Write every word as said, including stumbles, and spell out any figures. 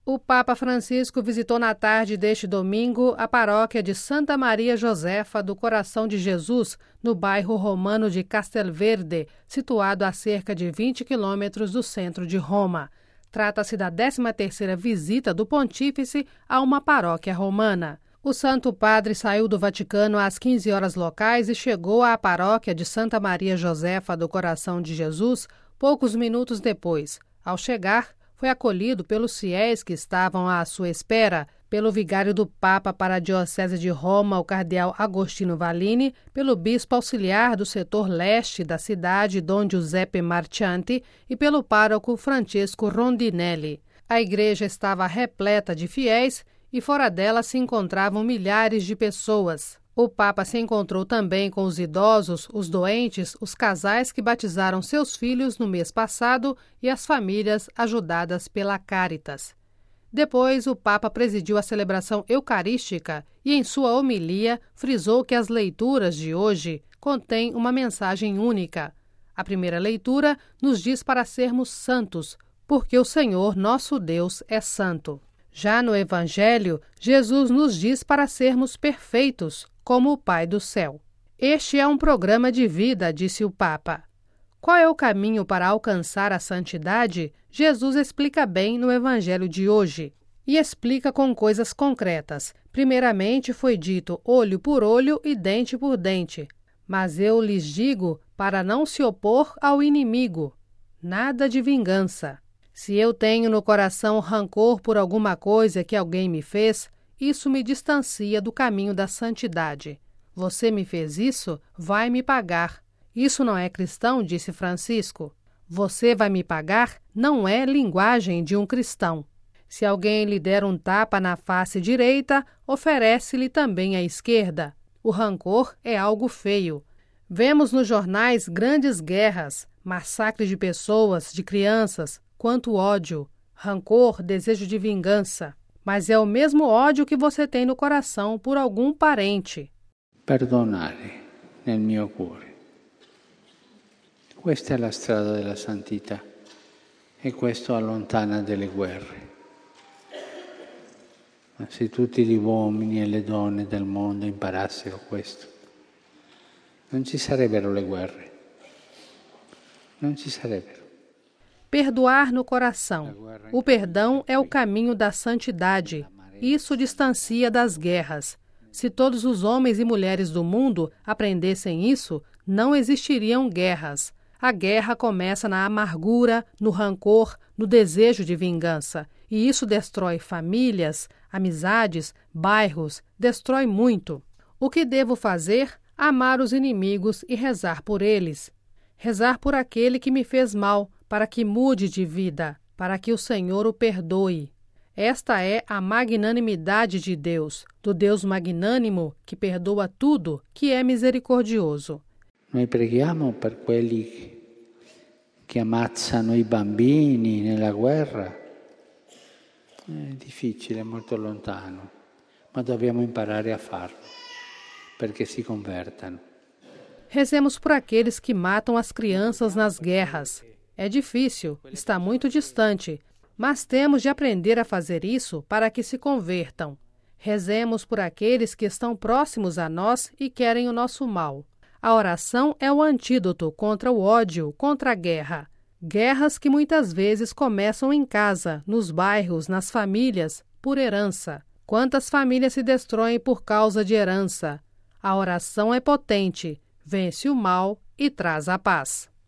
O Papa Francisco visitou na tarde deste domingo a paróquia de Santa Maria Josefa do Coração de Jesus, no bairro romano de Castelverde, situado a cerca de vinte quilômetros do centro de Roma. Trata-se da décima terceira visita do pontífice a uma paróquia romana. O Santo Padre saiu do Vaticano às quinze horas locais e chegou à paróquia de Santa Maria Josefa do Coração de Jesus poucos minutos depois. Ao chegar, foi acolhido pelos fiéis que estavam à sua espera, pelo vigário do Papa para a Diocese de Roma, o cardeal Agostino Vallini, pelo bispo auxiliar do setor leste da cidade, Dom Giuseppe Marchianti, e pelo pároco Francesco Rondinelli. A igreja estava repleta de fiéis e fora dela se encontravam milhares de pessoas. O Papa se encontrou também com os idosos, os doentes, os casais que batizaram seus filhos no mês passado e as famílias ajudadas pela Caritas. Depois, o Papa presidiu a celebração eucarística e, em sua homilia, frisou que as leituras de hoje contêm uma mensagem única. A primeira leitura nos diz para sermos santos, porque o Senhor, nosso Deus, é santo. Já no Evangelho, Jesus nos diz para sermos perfeitos, como o Pai do céu. Este é um programa de vida, disse o Papa. Qual é o caminho para alcançar a santidade? Jesus explica bem no Evangelho de hoje. E explica com coisas concretas. Primeiramente foi dito olho por olho e dente por dente. Mas eu lhes digo para não se opor ao inimigo. Nada de vingança. Se eu tenho no coração rancor por alguma coisa que alguém me fez, isso me distancia do caminho da santidade. Você me fez isso, vai me pagar. Isso não é cristão, disse Francisco. Você vai me pagar não é linguagem de um cristão. Se alguém lhe der um tapa na face direita, oferece-lhe também a esquerda. O rancor é algo feio. Vemos nos jornais grandes guerras, massacres de pessoas, de crianças, quanto ódio, rancor, desejo de vingança. Mas é o mesmo ódio que você tem no coração por algum parente. Perdonare nel mio cuore. Questa è la strada della santità e questo allontana delle guerre. Ma se tutti gli uomini e le donne del mondo imparassero questo, non ci sarebbero le guerre. Non ci sarebbero. Perdoar no coração. O perdão é o caminho da santidade. Isso distancia das guerras. Se todos os homens e mulheres do mundo aprendessem isso, não existiriam guerras. A guerra começa na amargura, no rancor, no desejo de vingança. E isso destrói famílias, amizades, bairros, destrói muito. O que devo fazer? Amar os inimigos e rezar por eles. Rezar por aquele que me fez mal, para que mude de vida, para que o Senhor o perdoe. Esta é a magnanimidade de Deus, do Deus magnânimo que perdoa tudo, que é misericordioso. Noi preghiamo per quelli che ammazzano i bambini nella guerra. È difficile, è molto lontano, ma dobbiamo imparare a farlo, perché si convertano. Rezemos por aqueles que matam as crianças nas guerras. É difícil, está muito distante, mas temos de aprender a fazer isso para que se convertam. Rezemos por aqueles que estão próximos a nós e querem o nosso mal. A oração é o antídoto contra o ódio, contra a guerra. Guerras que muitas vezes começam em casa, nos bairros, nas famílias, por herança. Quantas famílias se destroem por causa de herança? A oração é potente, vence o mal e traz a paz.